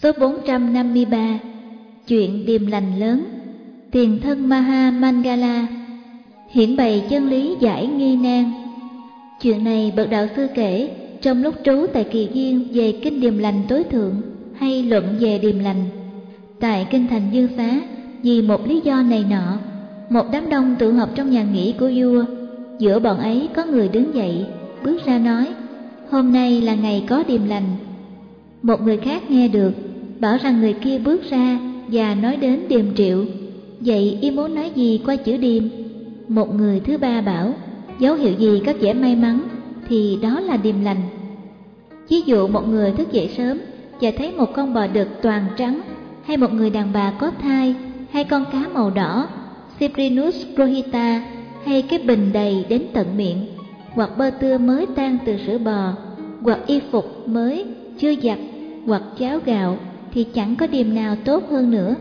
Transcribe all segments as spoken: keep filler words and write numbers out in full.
Số bốn trăm năm mươi ba. Chuyện điềm lành lớn. Tiền thân Maha Mangala hiển bày chân lý giải nghi nan. Chuyện này bậc đạo sư kể trong lúc trú tại Kỳ Viên về kinh điềm lành tối thượng hay luận về điềm lành. Tại kinh Thành Dương Xá, vì một lý do này nọ, một đám đông tụ họp trong nhà nghỉ của vua. Giữa bọn ấy có người đứng dậy, bước ra nói: hôm nay là ngày có điềm lành. Một người khác nghe được, bảo rằng người kia bước ra và nói đến điềm triệu. Vậy y muốn nói gì qua chữ điềm? Một người thứ ba bảo: dấu hiệu gì có vẻ may mắn thì đó là điềm lành. Ví dụ một người thức dậy sớm và thấy một con bò đực toàn trắng, hay một người đàn bà có thai, hay con cá màu đỏ Cyprinus rohita, hay cái bình đầy đến tận miệng, hoặc bơ tưa mới tan từ sữa bò, hoặc y phục mới chưa giặt, hoặc cháo gạo, thì chẳng có điềm nào tốt hơn nữa.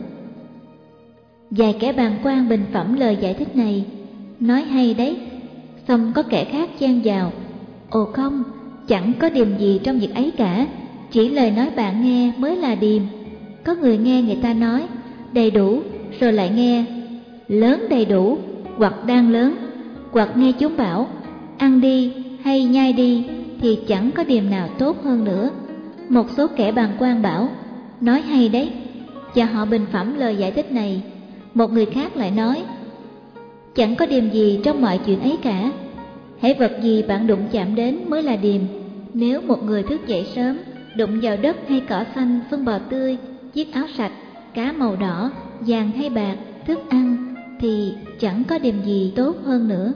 Vài kẻ bàng quan bình phẩm lời giải thích này, nói hay đấy. Xong có kẻ khác chen vào: ồ không, chẳng có điềm gì trong việc ấy cả, chỉ lời nói bạn nghe mới là điềm. Có người nghe người ta nói đầy đủ, rồi lại nghe lớn đầy đủ, hoặc đang lớn, hoặc nghe chúng bảo ăn đi hay nhai đi, thì chẳng có điềm nào tốt hơn nữa. Một số kẻ bàng quan bảo: nói hay đấy, và họ bình phẩm lời giải thích này. Một người khác lại nói: chẳng có điềm gì trong mọi chuyện ấy cả, hễ vật gì bạn đụng chạm đến mới là điềm. Nếu một người thức dậy sớm, đụng vào đất hay cỏ xanh, phân bò tươi, chiếc áo sạch, cá màu đỏ, vàng hay bạc, thức ăn, thì chẳng có điềm gì tốt hơn nữa.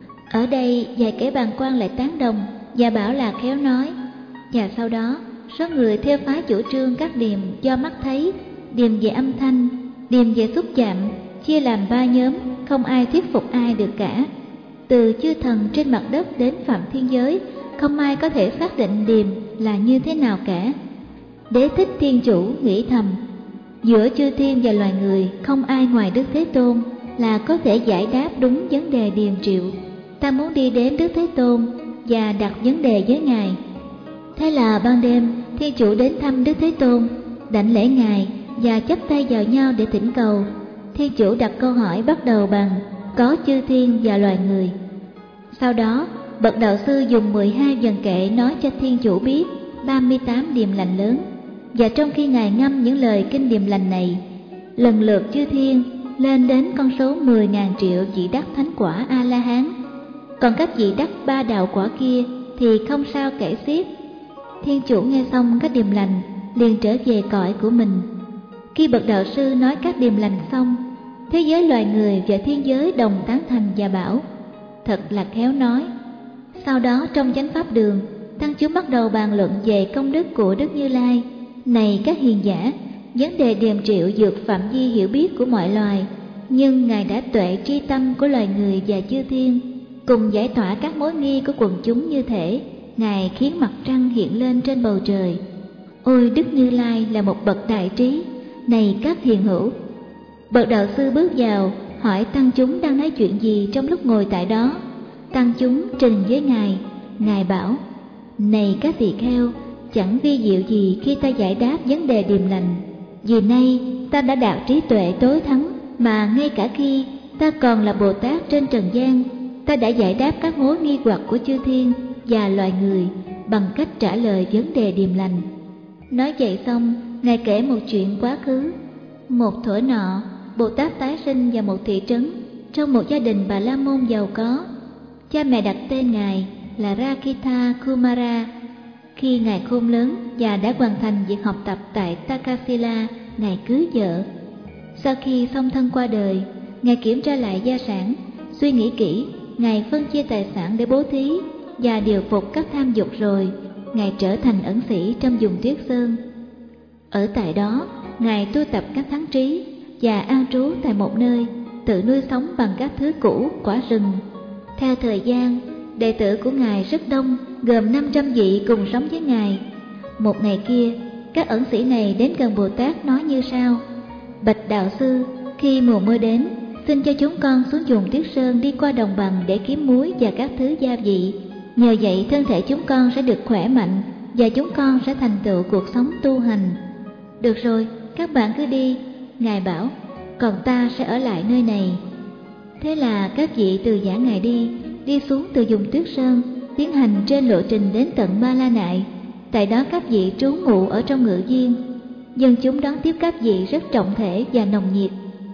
Ở đây vài kẻ bàng quan lại tán đồng và bảo là khéo nói. Và sau đó số người theo phái chủ trương các điềm do mắt thấy, điềm về âm thanh, điềm về xúc chạm, chia làm ba nhóm, không ai thuyết phục ai được cả. Từ chư thần trên mặt đất đến phạm thiên giới, không ai có thể xác định điềm là như thế nào cả. Đế thích thiên chủ nghĩ thầm: giữa chư thiên và loài người, không ai ngoài Đức Thế Tôn là có thể giải đáp đúng vấn đề điềm triệu. Ta muốn đi đến Đức Thế Tôn và đặt vấn đề với Ngài. Thế là ban đêm, thiên chủ đến thăm Đức Thế Tôn, đảnh lễ Ngài và chắp tay vào nhau để thỉnh cầu. Thiên chủ đặt câu hỏi bắt đầu bằng: có chư thiên và loài người. Sau đó, bậc đạo sư dùng mười hai vần kệ nói cho thiên chủ biết ba mươi tám điềm lành lớn. Và trong khi Ngài ngâm những lời kinh điềm lành này, lần lượt chư thiên lên đến con số mười ngàn triệu vị đắc thánh quả A-la-hán. Còn các vị đắc ba đạo quả kia thì không sao kể xiết. Thiên chủ nghe xong các điềm lành, liền trở về cõi của mình. Khi bậc đạo sư nói các điềm lành xong, thế giới loài người và thiên giới đồng tán thành và bảo: thật là khéo nói. Sau đó trong chánh pháp đường, tăng chúng bắt đầu bàn luận về công đức của Đức Như Lai. Này các hiền giả, vấn đề điềm triệu vượt phạm vi hiểu biết của mọi loài, nhưng Ngài đã tuệ tri tâm của loài người và chư thiên, cùng giải tỏa các mối nghi của quần chúng như thể Ngài khiến mặt trăng hiện lên trên bầu trời. Ôi Đức Như Lai là một bậc đại trí. Này các hiền hữu. Bậc đạo sư bước vào, hỏi tăng chúng đang nói chuyện gì trong lúc ngồi tại đó. Tăng chúng trình với Ngài. Ngài bảo: này các tỳ kheo, chẳng vi diệu gì khi ta giải đáp vấn đề điềm lành. Vì nay ta đã đạt trí tuệ tối thắng, mà ngay cả khi ta còn là Bồ Tát trên trần gian, ta đã giải đáp các mối nghi hoặc của chư thiên và loài người bằng cách trả lời vấn đề điềm lành. Nói vậy xong, Ngài kể một chuyện quá khứ. Một thuở nọ, Bồ Tát tái sinh vào một thị trấn trong một gia đình Bà La Môn giàu có. Cha mẹ đặt tên Ngài là Rakita Kumara. Khi Ngài khôn lớn và đã hoàn thành việc học tập tại Takasila, Ngài cưới vợ. Sau khi song thân qua đời, Ngài kiểm tra lại gia sản, suy nghĩ kỹ, Ngài phân chia tài sản để bố thí và điều phục các tham dục, rồi Ngài trở thành ẩn sĩ trong vùng Tuyết Sơn. Ở tại đó, Ngài tu tập các thắng trí và an trú tại một nơi, tự nuôi sống bằng các thứ củ quả rừng. Theo thời gian, đệ tử của Ngài rất đông, gồm năm trăm vị cùng sống với Ngài. Một ngày kia, các ẩn sĩ này đến gần Bồ Tát nói như sau: bạch đạo sư, khi mùa mưa đến, xin cho chúng con xuống vùng Tuyết Sơn đi qua đồng bằng để kiếm muối và các thứ gia vị. Nhờ vậy thân thể chúng con sẽ được khỏe mạnh và chúng con sẽ thành tựu cuộc sống tu hành. Được rồi, các bạn cứ đi, Ngài bảo, còn ta sẽ ở lại nơi này. Thế là các vị từ Giả Ngài đi, đi xuống từ vùng Tuyết Sơn, tiến hành trên lộ trình đến tận Ba La Nại. Tại đó các vị trú ngụ ở trong ngự viên. Dân chúng đón tiếp các vị rất trọng thể và nồng nhiệt.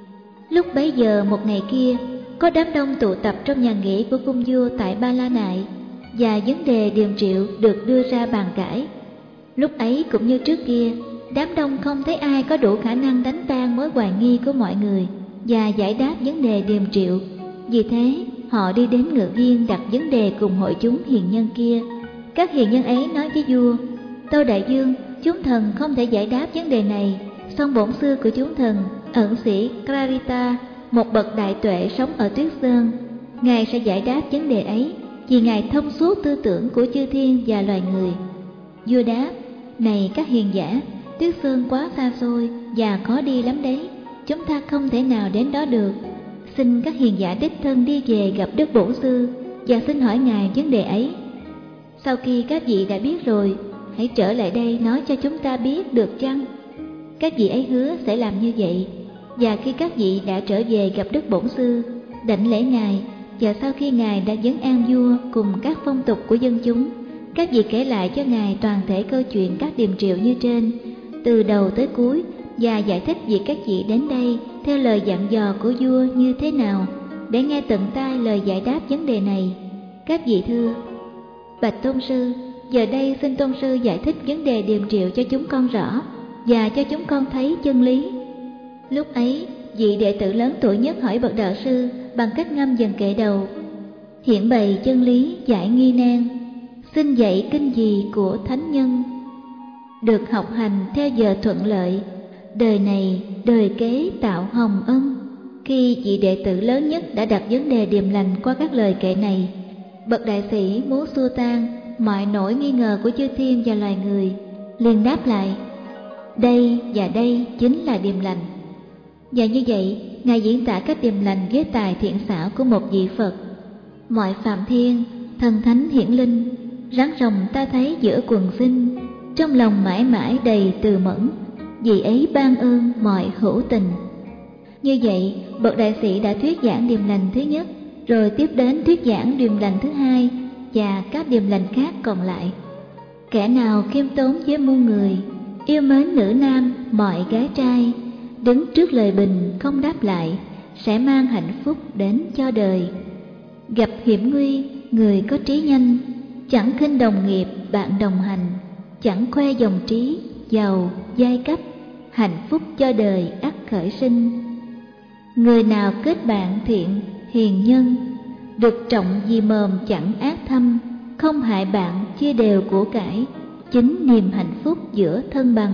Lúc bấy giờ một ngày kia, có đám đông tụ tập trong nhà nghỉ của cung vua tại Ba La Nại, và vấn đề điềm triệu được đưa ra bàn cãi. Lúc ấy cũng như trước kia, đám đông không thấy ai có đủ khả năng đánh tan mối hoài nghi của mọi người và giải đáp vấn đề điềm triệu. Vì thế, họ đi đến ngự viên đặt vấn đề cùng hội chúng hiền nhân kia. Các hiền nhân ấy nói với vua: Tâu đại vương, chúng thần không thể giải đáp vấn đề này, song bổn sư của chúng thần, ẩn sĩ Clarita, một bậc đại tuệ sống ở Tuyết Sơn, ngài sẽ giải đáp vấn đề ấy, vì ngài thông suốt tư tưởng của chư thiên và loài người. Vua đáp: Này các hiền giả, Tuyết Sơn quá xa xôi và khó đi lắm đấy, chúng ta không thể nào đến đó được. Xin các hiền giả đích thân đi về gặp Đức Bổn Sư và xin hỏi ngài vấn đề ấy. Sau khi các vị đã biết rồi, hãy trở lại đây nói cho chúng ta biết được chăng? Các vị ấy hứa sẽ làm như vậy. Và khi các vị đã trở về gặp Đức Bổn Sư, đảnh lễ ngài, và sau khi ngài đã vấn an vua cùng các phong tục của dân chúng, các vị kể lại cho ngài toàn thể câu chuyện các điềm triệu như trên, từ đầu tới cuối, và giải thích việc các vị đến đây theo lời dặn dò của vua như thế nào, để nghe tận tai lời giải đáp vấn đề này. Các vị thưa: Bạch Tôn Sư, giờ đây xin Tôn Sư giải thích vấn đề điềm triệu cho chúng con rõ, và cho chúng con thấy chân lý. Lúc ấy, vị đệ tử lớn tuổi nhất hỏi bậc đạo sư bằng cách ngâm dần kệ đầu: Hiện bày chân lý giải nghi nan, xin dạy kinh gì của thánh nhân. Được học hành theo giờ thuận lợi, đời này đời kế tạo hồng ân. Khi vị đệ tử lớn nhất đã đặt vấn đề điềm lành qua các lời kệ này, bậc đại sĩ muốn xua tan mọi nỗi nghi ngờ của chư thiên và loài người, liền đáp lại: Đây và đây chính là điềm lành. Và như vậy, ngài diễn tả các điềm lành với tài thiện xảo của một vị Phật. Mọi phạm thiên, thần thánh hiển linh, rắn rồng ta thấy giữa quần sinh, trong lòng mãi mãi đầy từ mẫn, vì ấy ban ơn mọi hữu tình. Như vậy, bậc đại sĩ đã thuyết giảng điềm lành thứ nhất, rồi tiếp đến thuyết giảng điềm lành thứ hai và các điềm lành khác còn lại. Kẻ nào khiêm tốn với muôn người, yêu mến nữ nam mọi gái trai, đứng trước lời bình không đáp lại, sẽ mang hạnh phúc đến cho đời. Gặp hiểm nguy, người có trí nhanh, chẳng khinh đồng nghiệp bạn đồng hành, chẳng khoe dòng trí, giàu, giai cấp, hạnh phúc cho đời ắt khởi sinh. Người nào kết bạn thiện, hiền nhân, được trọng vì mồm chẳng ác thâm, không hại bạn chia đều của cải, chính niềm hạnh phúc giữa thân bằng.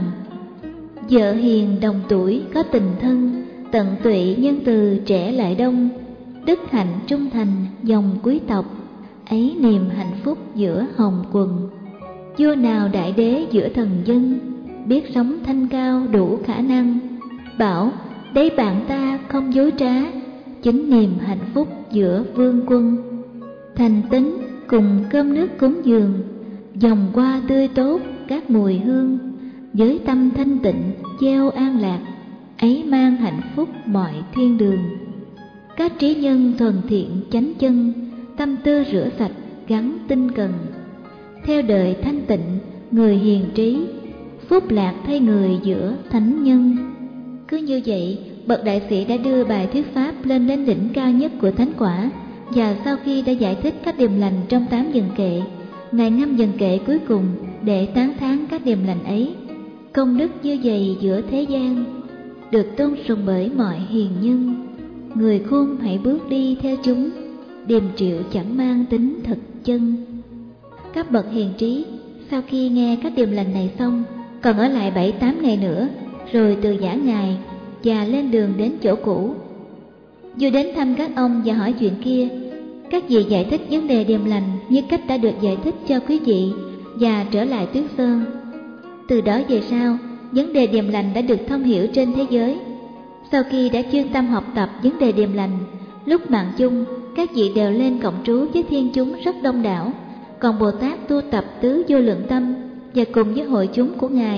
Vợ hiền đồng tuổi có tình thân, tận tụy nhân từ trẻ lại đông, đức hạnh trung thành dòng quý tộc, ấy niềm hạnh phúc giữa hồng quần. Vua nào đại đế giữa thần dân, biết sống thanh cao đủ khả năng, bảo đấy bạn ta không dối trá, chính niềm hạnh phúc giữa vương quân. Thành tín cùng cơm nước cúng dường, dòng hoa tươi tốt các mùi hương, với tâm thanh tịnh gieo an lạc, ấy mang hạnh phúc mọi thiên đường. Các trí nhân thuần thiện chánh chân, tâm tư rửa sạch gắn tinh cần, theo đời thanh tịnh người hiền trí, phúc lạc thay người giữa thánh nhân. Cứ như vậy, bậc đại sĩ đã đưa bài thuyết pháp lên đến đỉnh cao nhất của thánh quả, và sau khi đã giải thích các điềm lành trong tám dần kệ, ngài ngâm dần kệ cuối cùng để tán thán các điềm lành ấy. Công đức như vậy giữa thế gian, được tôn sùng bởi mọi hiền nhân. Người khôn hãy bước đi theo chúng, điềm triệu chẳng mang tính thực chân. Các bậc hiền trí sau khi nghe các điềm lành này xong, còn ở lại bảy tám ngày nữa, rồi từ giã ngài và lên đường đến chỗ cũ. Vua đến thăm các ông và hỏi chuyện kia. Các vị giải thích vấn đề điềm lành như cách đã được giải thích cho quý vị, và trở lại Tuyết Sơn. Từ đó về sau, vấn đề điềm lành đã được thông hiểu trên thế giới. Sau khi đã chuyên tâm học tập vấn đề điềm lành, lúc mạng chung, các vị đều lên cộng trú với thiên chúng rất đông đảo. Còn Bồ Tát tu tập tứ vô lượng tâm, và cùng với hội chúng của ngài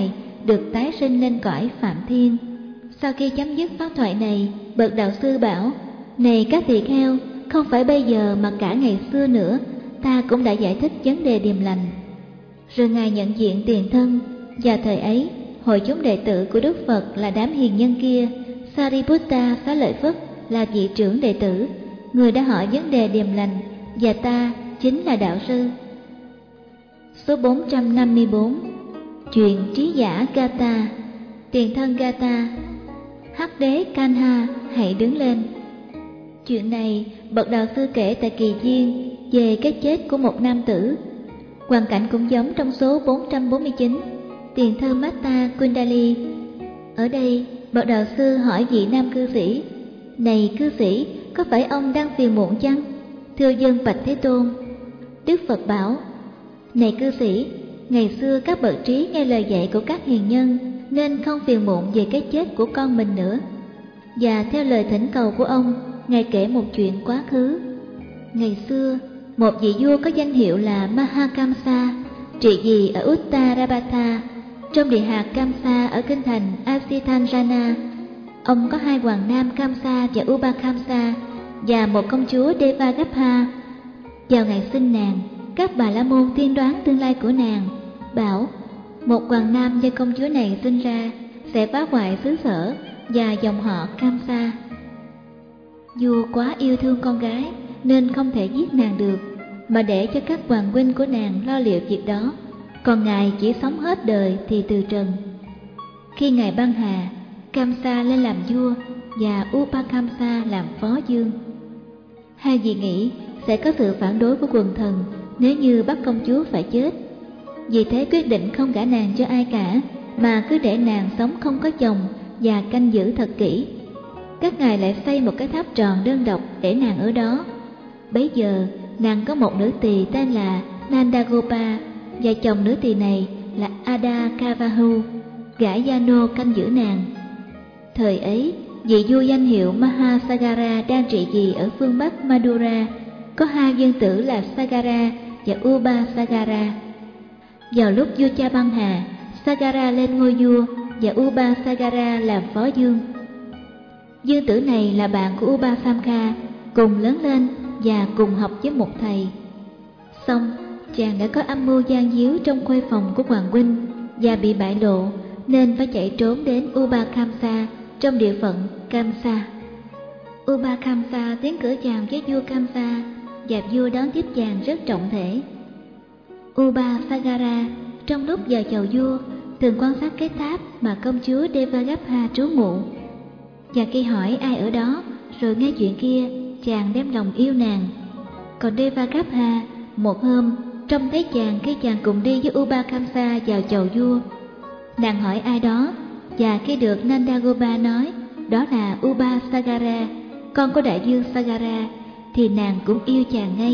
được tái sinh lên cõi Phạm Thiên. Sau khi chấm dứt pháp thoại này, bậc đạo sư bảo: này các tỳ kheo, không phải bây giờ mà cả ngày xưa nữa, ta cũng đã giải thích vấn đề điềm lành. Rồi ngài nhận diện tiền thân, và thời ấy hội chúng đệ tử của Đức Phật là đám hiền nhân kia. Sariputta Xá Lợi Phất là vị trưởng đệ tử, người đã hỏi vấn đề điềm lành, và ta chính là đạo sư. Số bốn trăm năm mươi bốn. Chuyện trí giả Gata. Tiền thân Gata. Hắc đế Kanha, hãy đứng lên. Chuyện này bậc đạo sư kể tại Kỳ Duyên về cái chết của một nam tử. Hoàn cảnh cũng giống trong số bốn trăm bốn mươi chín, tiền thân Matta Kundali. Ở đây bậc đạo sư hỏi vị nam cư sĩ: này cư sĩ, có phải ông đang phiền muộn chăng? Thưa dân bạch Thế Tôn. Đức Phật bảo: này cư sĩ, ngày xưa các bậc trí nghe lời dạy của các hiền nhân nên không phiền muộn về cái chết của con mình nữa. Và theo lời thỉnh cầu của ông, ngài kể một chuyện quá khứ. Ngày xưa, một vị vua có danh hiệu là Mahakamsa, trị vì ở Uttarapatha, trong địa hạt Kamsa ở kinh thành Asithanjana. Ông có hai hoàng nam Kamsa và Ubakamsa và một công chúa Devagapha. Vào ngày sinh nàng, các bà la môn tiên đoán tương lai của nàng, bảo một hoàng nam do công chúa này sinh ra sẽ phá hoại xứ sở và dòng họ Kamsa. Vua quá yêu thương con gái nên không thể giết nàng được, mà để cho các hoàng huynh của nàng lo liệu việc đó, còn ngài chỉ sống hết đời thì từ trần. Khi ngài băng hà, Kamsa lên làm vua và Upakamsa làm phó vương. Hai vị nghĩ sẽ có sự phản đối của quần thần nếu như bắt công chúa phải chết. Vì thế quyết định không gả nàng cho ai cả, mà cứ để nàng sống không có chồng và canh giữ thật kỹ. Các ngài lại xây một cái tháp tròn đơn độc để nàng ở đó. Bấy giờ nàng có một nữ tỳ tên là Nandagopa, và chồng nữ tỳ này là Adakavahu, gã gia nô canh giữ nàng. Thời ấy, vị vua danh hiệu Mahasagara đang trị vì ở phương Bắc Madura, có hai vương tử là Sagara và Ubasagara. Vào lúc vua cha băng hà, Sagara lên ngôi vua và Ubasagara làm phó vương. Vương tử này là bạn của Ubasamkha, cùng lớn lên và cùng học với một thầy. Xong, chàng đã có âm mưu gian díu trong khuê phòng của hoàng huynh và bị bại lộ, nên phải chạy trốn đến Ubakamsa trong địa phận Kamsa. Ubakamsa tiến cử chào với vua Kamsa, và vua đón tiếp chàng rất trọng thể. Ubasagara trong lúc vào chầu vua thường quan sát cái tháp mà công chúa Devagapha trú ngụ, và khi hỏi ai ở đó rồi nghe chuyện kia, chàng đem lòng yêu nàng. Còn Devagapha một hôm trông thấy chàng khi chàng cùng đi với Ubakamsa vào chầu vua. Nàng hỏi ai đó, và khi được Nandagopa nói đó là Ubasagara, con của đại vương Sagara, thì nàng cũng yêu chàng ngay.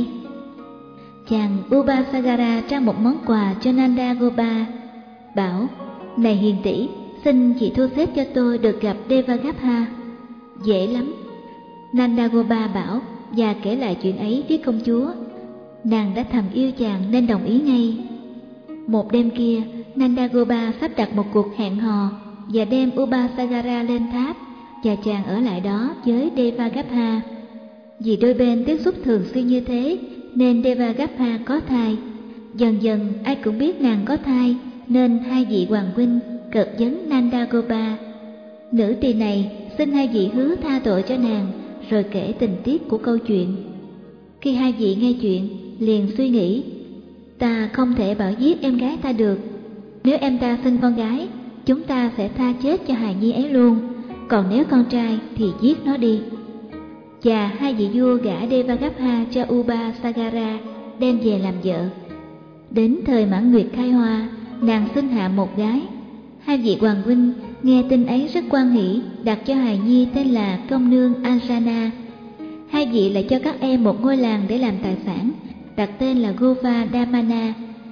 Chàng Ubasagara trao một món quà cho Nandagopa, bảo: này hiền tỷ, xin chị thu xếp cho tôi được gặp Devagapha. Dễ lắm. Nandagopa bảo và kể lại chuyện ấy với công chúa. Nàng đã thầm yêu chàng nên đồng ý ngay. Một đêm kia, Nandagopa sắp đặt một cuộc hẹn hò và đem Ubasagara lên tháp, và chàng ở lại đó với Devagapha. Vì đôi bên tiếp xúc thường xuyên như thế nên Devagapha có thai. Dần dần ai cũng biết nàng có thai, nên hai vị hoàng huynh cợt vấn Nandagopa. Nữ tỳ này xin hai vị hứa tha tội cho nàng, rồi kể tình tiết của câu chuyện. Khi hai vị nghe chuyện, liền suy nghĩ: ta không thể bảo giết em gái ta được. Nếu em ta sinh con gái, chúng ta sẽ tha chết cho hài nhi ấy luôn. Còn nếu con trai thì giết nó đi. Và hai vị vua gả Devagapha cho Ubasagara, đem về làm vợ. Đến thời mãn nguyệt khai hoa, nàng sinh hạ một gái. Hai vị hoàng huynh nghe tin ấy rất hoan hỷ, đặt cho hài nhi tên là công nương Anjana. Hai vị lại cho các em một ngôi làng để làm tài sản, đặt tên là Govardhamana.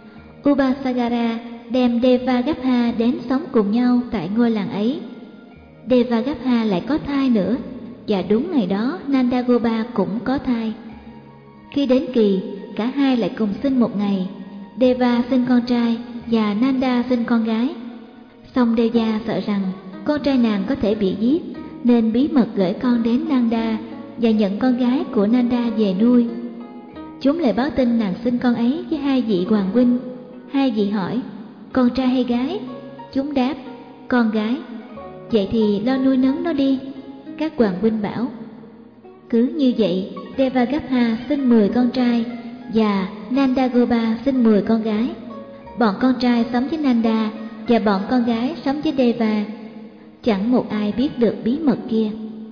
Ubasagara đem Devagapha đến sống cùng nhau tại ngôi làng ấy. Devagapha lại có thai nữa, và đúng ngày đó Nandagopa cũng có thai. Khi đến kỳ, cả hai lại cùng sinh một ngày. Deva sinh con trai và Nanda sinh con gái. Song Deva sợ rằng con trai nàng có thể bị giết, nên bí mật gửi con đến Nanda và nhận con gái của Nanda về nuôi. Chúng lại báo tin nàng sinh con ấy với hai vị hoàng huynh. Hai vị hỏi, con trai hay gái? Chúng đáp, con gái. Vậy thì lo nuôi nấng nó đi. Các hoàng huynh bảo. Cứ như vậy, Devagapha sinh mười con trai và Nandagopa sinh mười con gái. Bọn con trai sống với Nanda và bọn con gái sống với Deva. Chẳng một ai biết được bí mật kia.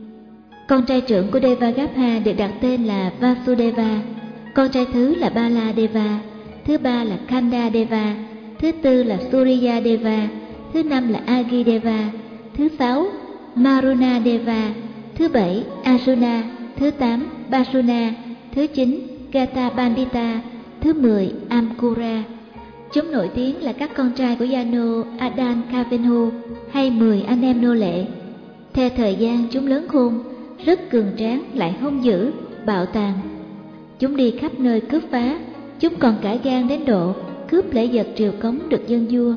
Con trai trưởng của Devagapha được đặt tên là Vasudeva, con trai thứ là Baladeva, thứ ba là Kandadeva, thứ tư là Suryadeva, thứ năm là Agideva, thứ sáu Marunadeva, thứ bảy Arjuna, thứ tám Basuna, thứ chín Gatabandita, thứ mười Amkura. Chúng nổi tiếng là các con trai của Yano Adan Kavenhu hay mười anh em nô lệ. Theo thời gian chúng lớn khôn, rất cường tráng lại hung dữ, bạo tàn. Chúng đi khắp nơi cướp phá, chúng còn cả gan đến độ cướp lễ vật triều cống được dân vua.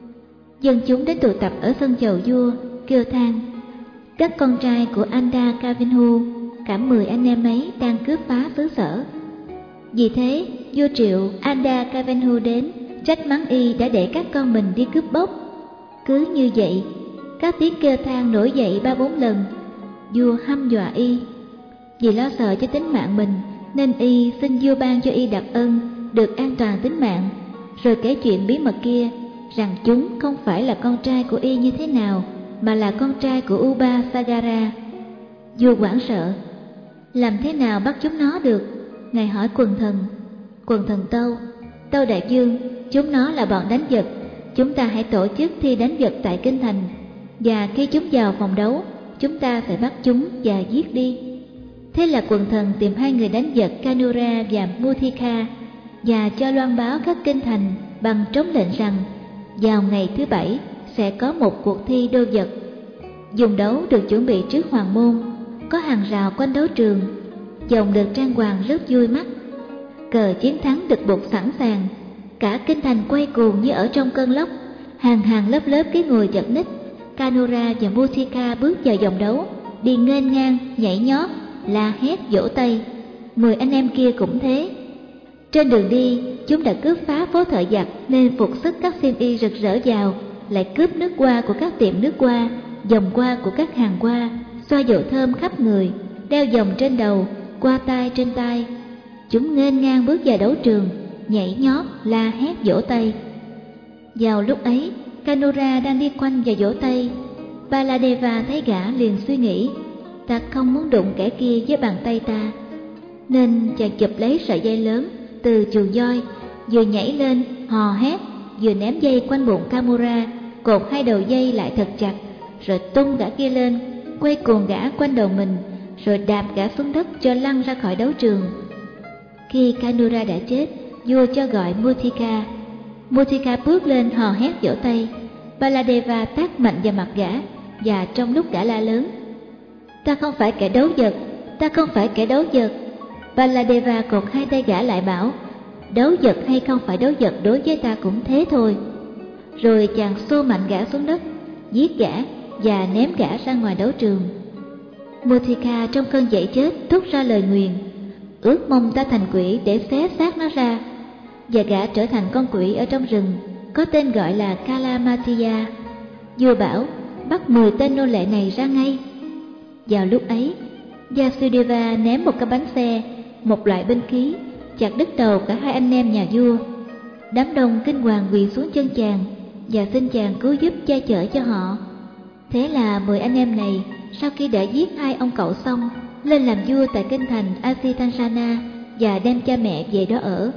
Dân chúng đến tụ tập ở sân chầu vua, kêu than. Các con trai của Anda Kavenhu, cả mười anh em ấy đang cướp phá xứ sở. Vì thế, vua triệu Anda Kavenhu đến, trách mắng y đã để các con mình đi cướp bóc. Cứ như vậy, các tiếng kêu than nổi dậy ba bốn lần. Vua hăm dọa y. Vì lo sợ cho tính mạng mình, nên y xin vua ban cho y đặc ân, được an toàn tính mạng, rồi kể chuyện bí mật kia, rằng chúng không phải là con trai của y như thế nào, mà là con trai của Uba Sagara. Vua hoảng sợ. Làm thế nào bắt chúng nó được? Ngài hỏi quần thần. Quần thần tâu, tâu đại vương, chúng nó là bọn đánh giặc. Chúng ta hãy tổ chức thi đánh giặc tại kinh thành, và khi chúng vào phòng đấu, chúng ta phải bắt chúng và giết đi. Thế là quần thần tìm hai người đánh giặc Kanura và Muthika, và cho loan báo các kinh thành bằng trống lệnh rằng vào ngày thứ bảy sẽ có một cuộc thi đô vật. Dùng đấu được chuẩn bị trước hoàng môn, có hàng rào quanh đấu trường, dòng được trang hoàng rất vui mắt. Cờ chiến thắng được buộc sẵn sàng, cả kinh thành quay cuồng như ở trong cơn lốc, hàng hàng lớp lớp cái ngồi chật ních. Kanura và Muthika bước vào vòng đấu, đi nghênh ngang, nhảy nhót, la hét vỗ tay. Mười anh em kia cũng thế. Trên đường đi, chúng đã cướp phá phố thợ giặt, nên phục sức các xiêm y rực rỡ vào, lại cướp nước hoa của các tiệm nước hoa, vòng hoa của các hàng hoa, xoa dầu thơm khắp người, đeo vòng trên đầu, qua tay trên tay. Chúng nghênh ngang bước vào đấu trường, nhảy nhót, la hét vỗ tay. Vào lúc ấy, Kanura đang đi quanh và vỗ tay. Baladeva thấy gã liền suy nghĩ, ta không muốn đụng kẻ kia với bàn tay ta, nên chàng chụp lấy sợi dây lớn từ chuồng voi, vừa nhảy lên hò hét, vừa ném dây quanh bụng Kamura, cột hai đầu dây lại thật chặt, rồi tung gã kia lên, quay cuồng gã quanh đầu mình, rồi đạp gã xuống đất cho lăn ra khỏi đấu trường. Khi Kanura đã chết, vua cho gọi Muthika. Muthika bước lên hò hét vỗ tay. Baladeva tát mạnh vào mặt gã, và trong lúc gã la lớn, ta không phải kẻ đấu vật, ta không phải kẻ đấu vật, Baladeva cột hai tay gã lại bảo, đấu vật hay không phải đấu vật đối với ta cũng thế thôi. Rồi chàng xô mạnh gã xuống đất, giết gã và ném gã ra ngoài đấu trường. Muthika trong cơn dậy chết thốt ra lời nguyền, ước mong ta thành quỷ để xé xác nó ra, và gã trở thành con quỷ ở trong rừng, có tên gọi là Kalamatiya. Vua bảo bắt mười tên nô lệ này ra ngay. Vào lúc ấy, Vasudeva ném một cái bánh xe, một loại binh khí, chặt đứt đầu cả hai anh em nhà vua. Đám đông kinh hoàng quỳ xuống chân chàng và xin chàng cứu giúp che chở cho họ. Thế là mười anh em này, sau khi đã giết hai ông cậu xong, lên làm vua tại kinh thành Asitansana và đem cha mẹ về đó ở.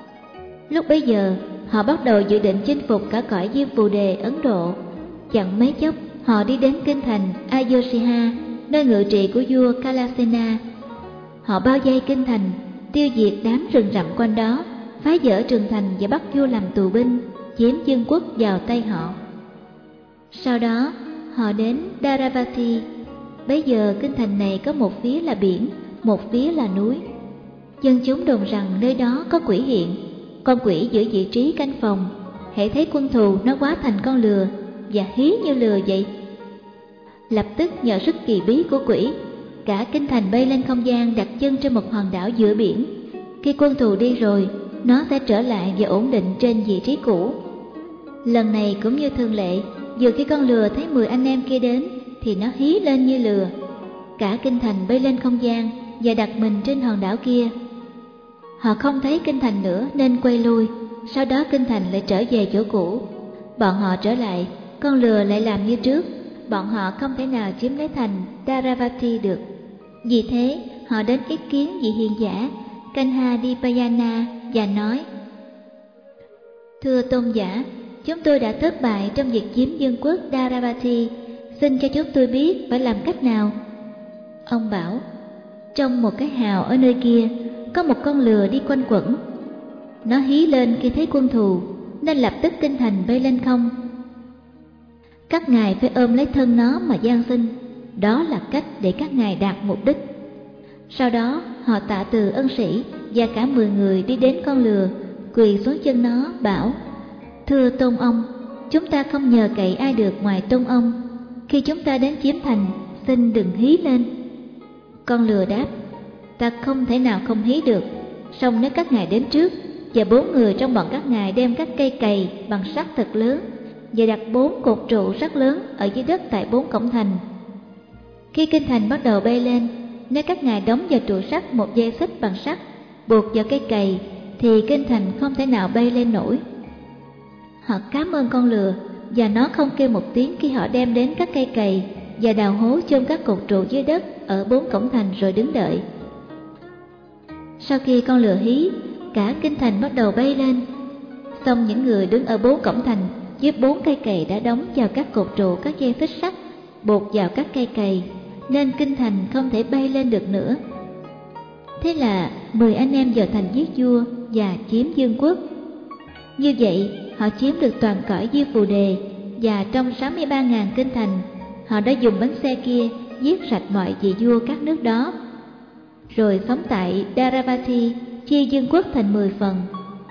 Lúc bấy giờ, họ bắt đầu dự định chinh phục cả cõi Diêm Phù Đề Ấn Độ. Chẳng mấy chốc, họ đi đến kinh thành Ayodhya, nơi ngự trị của vua Kalasena. Họ bao vây kinh thành, tiêu diệt đám rừng rậm quanh đó, phá vỡ tường thành và bắt vua làm tù binh, chiếm vương quốc vào tay họ. Sau đó, họ đến Dharavati. Bấy giờ kinh thành này có một phía là biển, một phía là núi. Dân chúng đồn rằng nơi đó có quỷ hiện. Con quỷ giữ vị trí canh phòng, hễ thấy quân thù nó hóa thành con lừa, và hí như lừa vậy. Lập tức nhờ sức kỳ bí của quỷ, cả kinh thành bay lên không gian, đặt chân trên một hòn đảo giữa biển. Khi quân thù đi rồi, nó sẽ trở lại và ổn định trên vị trí cũ. Lần này cũng như thường lệ, vừa khi con lừa thấy mười anh em kia đến thì nó hí lên như lừa. Cả kinh thành bay lên không gian và đặt mình trên hòn đảo kia. Họ không thấy kinh thành nữa nên quay lui. Sau đó kinh thành lại trở về chỗ cũ. Bọn họ trở lại, con lừa lại làm như trước. Bọn họ không thể nào chiếm lấy thành Dharavati được. Vì thế họ đến ý kiến vị hiền giả Kanhadipayana và nói: Thưa tôn giả, chúng tôi đã thất bại trong việc chiếm vương quốc Dharavati. Xin cho chúng tôi biết phải làm cách nào. Ông bảo: Trong một cái hào ở nơi kia có một con lừa đi quanh quẩn. Nó hí lên khi thấy quân thù nên lập tức kinh thành bay lên không. Các ngài phải ôm lấy thân nó mà van xin. Đó là cách để các ngài đạt mục đích. Sau đó họ tạ từ ân sĩ và cả mười người đi đến con lừa, quỳ xuống chân nó bảo: Thưa tôn ông, chúng ta không nhờ cậy ai được ngoài tôn ông. Khi chúng ta đến chiếm thành, xin đừng hí lên. Con lừa đáp: Ta không thể nào không hí được. Song nếu các ngài đến trước và bốn người trong bọn các ngài đem các cây cày bằng sắt thật lớn và đặt bốn cột trụ sắt lớn ở dưới đất tại bốn cổng thành. Khi kinh thành bắt đầu bay lên, nếu các ngài đóng vào trụ sắt một dây xích bằng sắt buộc vào cây cày thì kinh thành không thể nào bay lên nổi. Họ cảm ơn con lừa và nó không kêu một tiếng khi họ đem đến các cây cày và đào hố chôn các cột trụ dưới đất ở bốn cổng thành rồi đứng đợi. Sau khi con lừa hí, cả kinh thành bắt đầu bay lên. Xong những người đứng ở bốn cổng thành với bốn cây cày đã đóng vào các cột trụ các dây xích sắt buộc vào các cây cày, nên kinh thành không thể bay lên được nữa. Thế là mười anh em vào thành giết vua và chiếm vương quốc. Như vậy họ chiếm được toàn cõi Diêm Phù Đề, và trong sáu mươi ba nghìn kinh thành, họ đã dùng bánh xe kia giết sạch mọi vị vua các nước đó. Rồi sống tại Dharavati, chia vương quốc thành mười phần.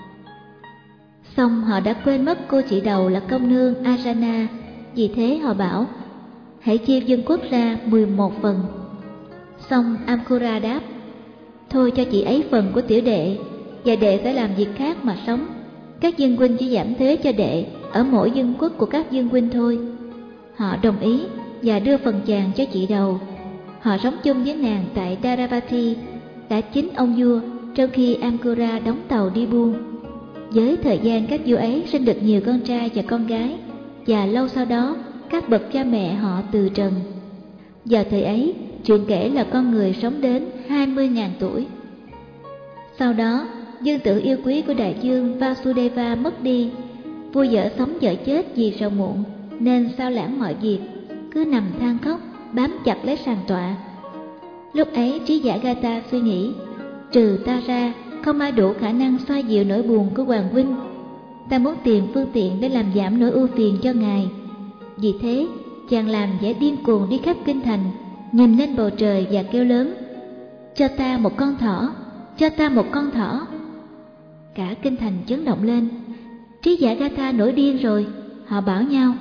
Xong họ đã quên mất cô chị đầu là công nương Ajana. Vì thế họ bảo: Hãy chia vương quốc ra mười một phần. Xong Amkura đáp: Thôi cho chị ấy phần của tiểu đệ, và đệ sẽ làm việc khác mà sống. Các vương huynh chỉ giảm thuế cho đệ ở mỗi vương quốc của các vương huynh thôi. Họ đồng ý và đưa phần chàng cho chị đầu. Họ sống chung với nàng tại Dharavati đã chín ông vua, trong khi Amkura đóng tàu đi buôn. Với thời gian các vua ấy sinh được nhiều con trai và con gái, và lâu sau đó các bậc cha mẹ họ từ trần. Vào thời ấy, chuyện kể là con người sống đến hai mươi nghìn tuổi. Sau đó, dương tử yêu quý của đại vương Vasudeva mất đi. Vua vợ sống vợ chết vì sầu muộn, nên sao lãng mọi việc, cứ nằm than khóc, bám chặt lấy sàn tọa. Lúc ấy trí giả Gata suy nghĩ: Trừ ta ra, không ai đủ khả năng xoa dịu nỗi buồn của hoàng huynh. Ta muốn tìm phương tiện để làm giảm nỗi ưu phiền cho ngài. Vì thế, chàng làm vẻ điên cuồng đi khắp kinh thành, nhìn lên bầu trời và kêu lớn: Cho ta một con thỏ, cho ta một con thỏ. Cả kinh thành chấn động lên. Trí giả Gata nổi điên rồi, họ bảo nhau.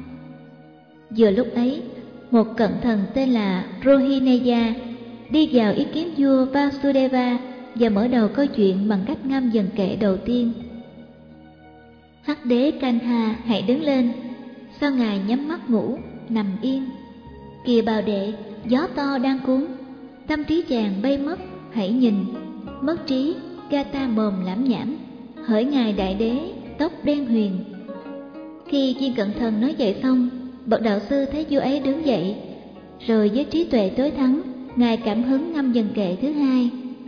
Vừa lúc ấy, một cận thần tên là Rohineya đi vào ý kiến vua Vasudeva và mở đầu câu chuyện bằng cách ngâm dần kệ đầu tiên: Hắc đế Kanha, hãy đứng lên. Sao ngài nhắm mắt ngủ, nằm yên? Kìa bào đệ, gió to đang cuốn. Tâm trí chàng bay mất, hãy nhìn. Mất trí, Gata mồm lảm nhảm. Hỡi ngài đại đế, tóc đen huyền. Khi viên cận thần nói vậy xong, bậc đạo sư thấy vua ấy đứng dậy, rồi với trí tuệ tối thắng, ngài cảm hứng ngâm dần kệ thứ hai.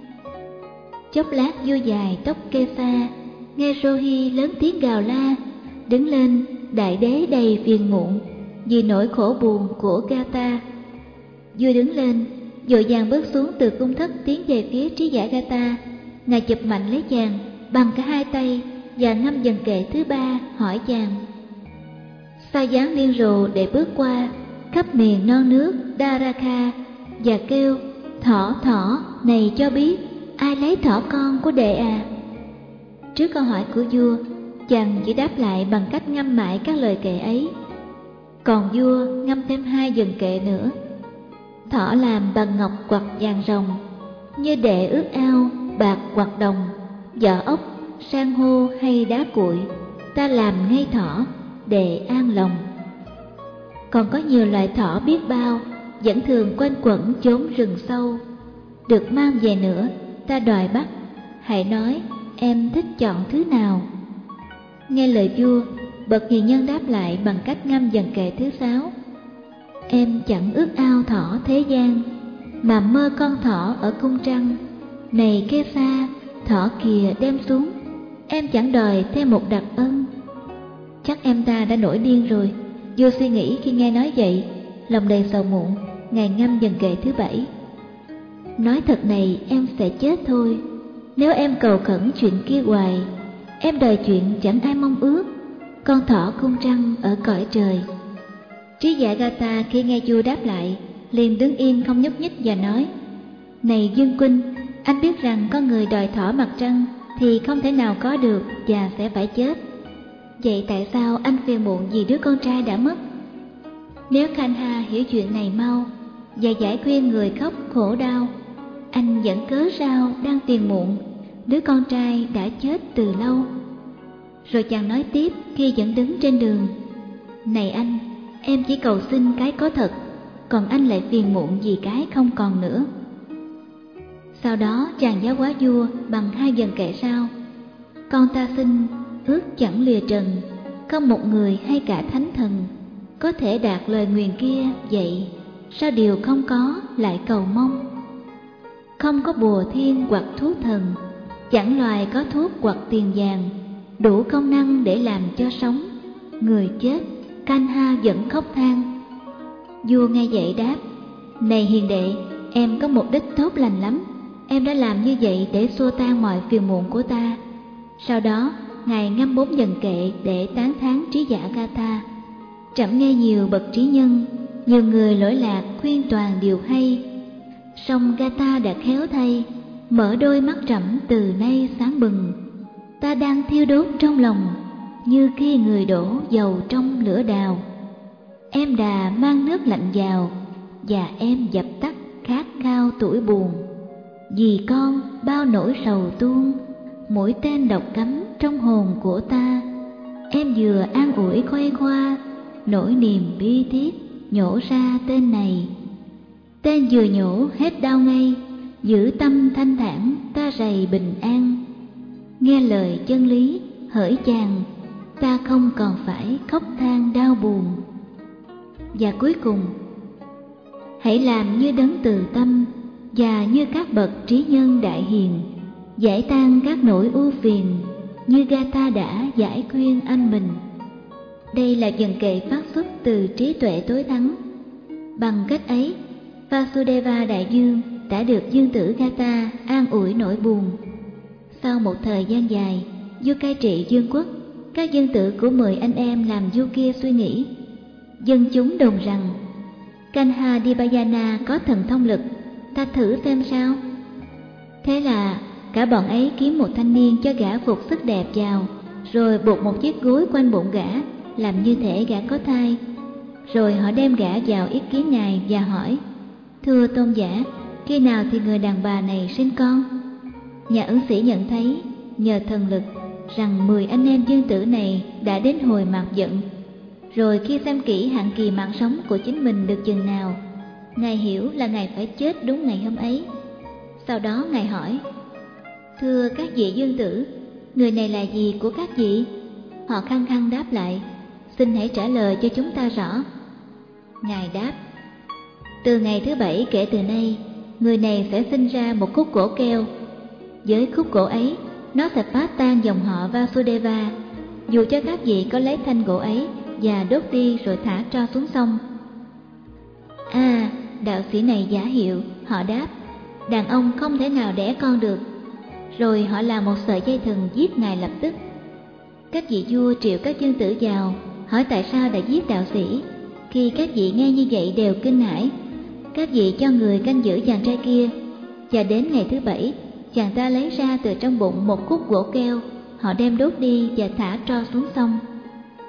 Chốc lát vua dài tóc kê pha, nghe Rohi lớn tiếng gào la: Đứng lên, đại đế đầy phiền muộn vì nỗi khổ buồn của Gata. Vua đứng lên, vội vàng bước xuống từ cung thất, tiến về phía trí giả Gata. Ngài chụp mạnh lấy chàng bằng cả hai tay và ngâm dần kệ thứ ba, hỏi chàng: Sa dáng điên rồ để bước qua khắp miền non nước Dwaraka và kêu: Thỏ thỏ, này cho biết ai lấy thỏ con của đệ à? Trước câu hỏi của vua, chàng chỉ đáp lại bằng cách ngâm mãi các lời kệ ấy. Còn vua ngâm thêm hai dần kệ nữa. Thỏ làm bằng ngọc hoặc vàng rồng, như đệ ước ao, bạc hoặc đồng, vỏ ốc, san hô hay đá cuội, ta làm ngay thỏ để an lòng. Còn có nhiều loại thỏ biết bao, vẫn thường quanh quẩn chốn rừng sâu. Được mang về nữa, ta đòi bắt, hãy nói em thích chọn thứ nào. Nghe lời vua, bậc hiền nhân đáp lại bằng cách ngâm dần kệ thứ sáu. Em chẳng ước ao thỏ thế gian, mà mơ con thỏ ở cung trăng. Này kê xa, thỏ kìa đem xuống, em chẳng đòi thêm một đặc ân. Chắc em ta đã nổi điên rồi, vua suy nghĩ khi nghe nói vậy, lòng đầy sầu muộn. Ngài ngâm dần kệ thứ bảy. Nói thật này, em sẽ chết thôi. Nếu em cầu khẩn chuyện kia hoài, em đòi chuyện chẳng ai mong ước, con thỏ cung trăng ở cõi trời. Trí giả Gata khi nghe vua đáp lại, liền đứng yên không nhúc nhích và nói: Này Dương Huynh, anh biết rằng con người đòi thỏ mặt trăng thì không thể nào có được và sẽ phải chết. Vậy tại sao anh phiền muộn vì đứa con trai đã mất? Nếu Kanha hiểu chuyện này mau và giải khuyên người khóc khổ đau, anh vẫn cớ sao đang phiền muộn, đứa con trai đã chết từ lâu. Rồi chàng nói tiếp khi vẫn đứng trên đường: Này anh, em chỉ cầu xin cái có thật, còn anh lại phiền muộn vì cái không còn nữa. Sau đó chàng giáo hóa vua bằng hai dần kệ sau. Con ta xin ước chẳng lìa trần, không một người hay cả thánh thần có thể đạt lời nguyền kia. Vậy sao điều không có lại cầu mong? Không có bùa thiên hoặc thuốc thần, chẳng loài có thuốc hoặc tiền vàng đủ công năng để làm cho sống. Người chết, Kanha vẫn khóc than. Vua nghe vậy đáp: Này hiền đệ, em có mục đích tốt lành lắm. Em đã làm như vậy để xua tan mọi phiền muộn của ta. Sau đó ngài ngâm bốn dần kệ để tán thán trí giả Gata. Trẫm nghe nhiều bậc trí nhân, nhiều người lỗi lạc khuyên toàn điều hay, song Gata đã khéo thay, mở đôi mắt trẫm từ nay sáng bừng. Ta đang thiêu đốt trong lòng, như khi người đổ dầu trong lửa đào. Em đà mang nước lạnh vào, và em dập tắt khát khao tuổi buồn. Vì con bao nỗi sầu tuôn, mũi tên độc cắm trong hồn của ta. Em vừa an ủi khoe khoa, nỗi niềm bi thiết nhổ ra tên này. Tên vừa nhổ hết đau ngay, giữ tâm thanh thản ta rầy bình an. Nghe lời chân lý hỡi chàng, ta không còn phải khóc than đau buồn. Và cuối cùng, hãy làm như đấng từ tâm và như các bậc trí nhân đại hiền, giải tan các nỗi ưu phiền như Gata đã giải khuyên anh mình. Đây là dần kệ phát xuất từ trí tuệ tối thắng. Bằng cách ấy, Vasudeva đại dương đã được dương tử Gata an ủi nỗi buồn. Sau một thời gian dài vua cai trị dương quốc, các dân tử của mười anh em làm vua kia suy nghĩ. Dân chúng đồn rằng Kanha Dipayana có thần thông lực, ta thử xem sao. Thế là cả bọn ấy kiếm một thanh niên cho gã phục sức đẹp vào, rồi buộc một chiếc gối quanh bụng gã, làm như thể gã có thai. Rồi họ đem gã vào yết kiến ngài và hỏi: Thưa tôn giả, khi nào thì người đàn bà này sinh con? Nhà ứng sĩ nhận thấy nhờ thần lực rằng mười anh em dương tử này đã đến hồi mạt giận. Rồi khi xem kỹ hạn kỳ mạng sống của chính mình được chừng nào, ngài hiểu là ngài phải chết đúng ngày hôm ấy. Sau đó ngài hỏi: Thưa các vị dương tử, người này là gì của các vị? Họ khăng khăng đáp lại: Xin hãy trả lời cho chúng ta rõ. Ngài đáp: Từ ngày thứ bảy kể từ nay, người này sẽ sinh ra một khúc gỗ keo. Với khúc gỗ ấy, nó sẽ phá tan dòng họ Vasudeva, dù cho các vị có lấy thanh gỗ ấy và đốt đi rồi thả tro xuống sông. À, đạo sĩ này giả hiệu, họ đáp. Đàn ông không thể nào đẻ con được. Rồi họ làm một sợi dây thừng giết ngài lập tức. Các vị vua triệu các dương tử vào, hỏi tại sao đã giết đạo sĩ. Khi các vị nghe như vậy đều kinh hãi. Các vị cho người canh giữ chàng trai kia, và đến ngày thứ bảy, chàng ta lấy ra từ trong bụng một khúc gỗ keo. Họ đem đốt đi và thả tro xuống sông.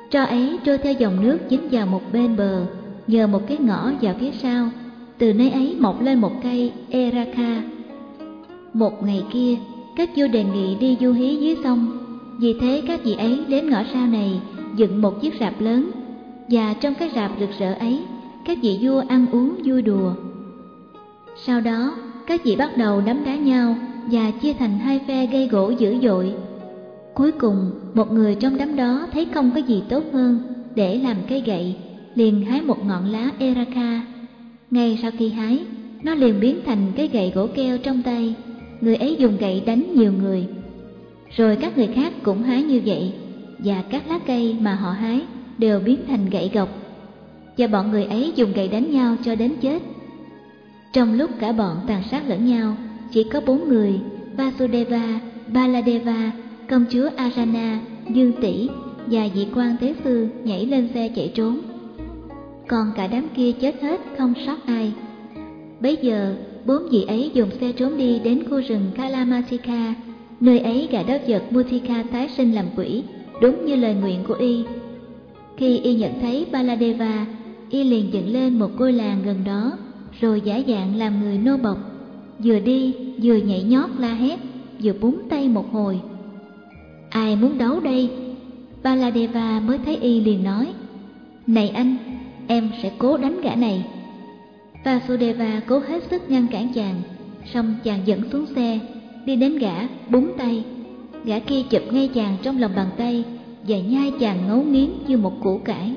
Tro ấy trôi theo dòng nước dính vào một bên bờ, nhờ một cái ngõ vào phía sau. Từ nơi ấy mọc lên một cây Eraka. Một ngày kia, các vua đề nghị đi du hí dưới sông. Vì thế các vị ấy đến ngõ sau này dựng một chiếc rạp lớn, và trong cái rạp rực rỡ ấy, các vị vua ăn uống vui đùa. Sau đó, các vị bắt đầu đấm đá nhau và chia thành hai phe gây gỗ dữ dội. Cuối cùng, một người trong đám đó thấy không có gì tốt hơn để làm cây gậy, liền hái một ngọn lá Eraka. Ngay sau khi hái, nó liền biến thành cái gậy gỗ keo trong tay. Người ấy dùng gậy đánh nhiều người. Rồi các người khác cũng hái như vậy, và các lá cây mà họ hái đều biến thành gậy gộc. Và bọn người ấy dùng gậy đánh nhau cho đến chết. Trong lúc cả bọn tàn sát lẫn nhau, chỉ có bốn người: Vasudeva, Baladeva, công chúa Arjuna, Dương Tỷ và vị quan tế sư nhảy lên xe chạy trốn. Còn cả đám kia chết hết, không sót ai. Bấy giờ, bốn vị ấy dùng xe trốn đi đến khu rừng Kalamasika. Nơi ấy gã đốt vật Mutika tái sinh làm quỷ, đúng như lời nguyện của y. Khi y nhận thấy Baladeva, y liền dựng lên một ngôi làng gần đó, rồi giả dạng làm người nô bộc, vừa đi vừa nhảy nhót la hét, vừa búng tay một hồi. Ai muốn đấu đây? Baladeva mới thấy y liền nói: Này anh, em sẽ cố đánh gã này. Vasudeva cố hết sức ngăn cản chàng, song chàng dẫn xuống xe, đi đến gã, búng tay. Gã kia chụp ngay chàng trong lòng bàn tay và nhai chàng ngấu nghiến như một củ cải.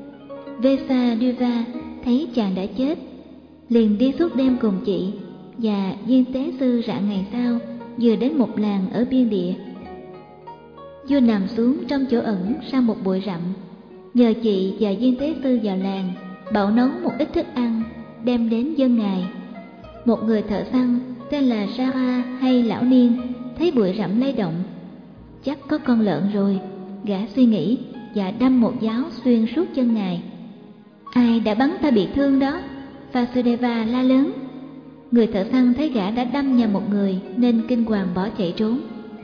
Vesadeva thấy chàng đã chết, liền đi suốt đêm cùng chị, và viên tế sư rạng ngày sau vừa đến một làng ở biên địa. Vua nằm xuống trong chỗ ẩn sau một bụi rậm, nhờ chị và viên tế sư vào làng bảo nấu một ít thức ăn đem đến dâng ngài. Một người thợ săn tên là Sara hay Lão Niên thấy bụi rậm lay động, chắc có con lợn rồi, gã suy nghĩ và đâm một giáo xuyên suốt chân ngài. Ai đã bắn ta bị thương đó? Vasudeva la lớn. Người thợ săn thấy gã đã đâm nhầm một người nên kinh hoàng bỏ chạy trốn.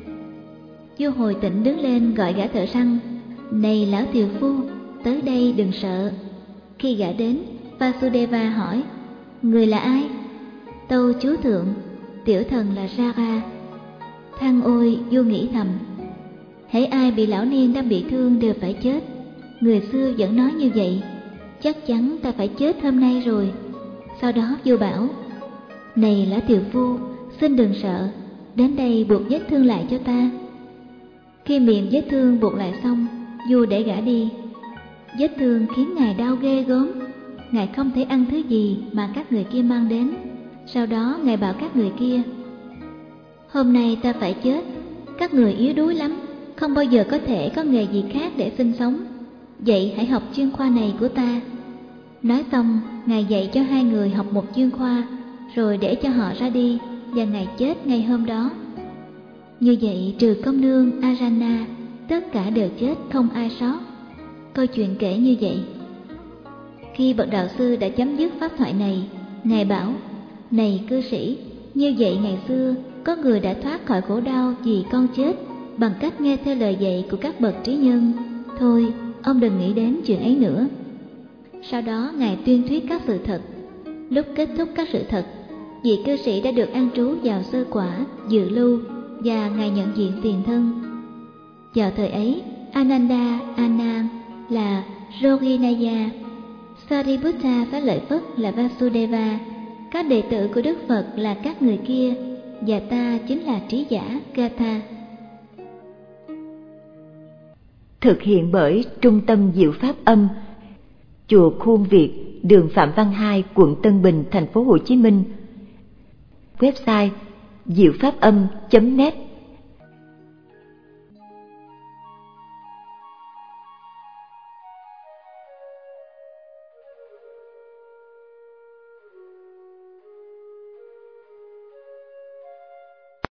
Vua hồi tỉnh đứng lên gọi gã thợ săn: Này lão tiều phu, tới đây đừng sợ. Khi gã đến, Vasudeva hỏi: Người là ai? Tâu chúa thượng, tiểu thần là Sara. Than ôi, vua nghĩ thầm, hễ ai bị lão niên đâm bị thương đều phải chết. Người xưa vẫn nói như vậy, chắc chắn ta phải chết hôm nay rồi. Sau đó vua bảo: Này lão tiều phu, xin đừng sợ, đến đây buộc vết thương lại cho ta. Khi miệng vết thương buộc lại xong, vua để gã đi. Vết thương khiến ngài đau ghê gớm. Ngài không thể ăn thứ gì mà các người kia mang đến. Sau đó ngài bảo các người kia: Hôm nay ta phải chết. Các người yếu đuối lắm, không bao giờ có thể có nghề gì khác để sinh sống. Vậy hãy học chuyên khoa này của ta. Nói xong, ngài dạy cho hai người học một chuyên khoa, rồi để cho họ ra đi, và ngài chết ngay hôm đó. Như vậy trừ công nương Arjuna, tất cả đều chết không ai sót. Câu chuyện kể như vậy. Khi bậc đạo sư đã chấm dứt pháp thoại này, ngài bảo: Này cư sĩ, như vậy ngày xưa có người đã thoát khỏi khổ đau vì con chết bằng cách nghe theo lời dạy của các bậc trí nhân. Thôi, ông đừng nghĩ đến chuyện ấy nữa. Sau đó ngài tuyên thuyết các sự thật. Lúc kết thúc các sự thật, vị cư sĩ đã được an trú vào sơ quả, dự lưu, và ngài nhận diện tiền thân. Vào thời ấy, Ananda Anand là Yoginaya, Sariputta Xá Lợi Phất là Vasudeva, các đệ tử của Đức Phật là các người kia, và ta chính là trí giả Gatha. Thực hiện bởi Trung tâm Diệu Pháp Âm, Chùa Khuôn Việt, đường Phạm Văn Hai, quận Tân Bình, thành phố Hồ Chí Minh. Website diệu pháp âm chấm net.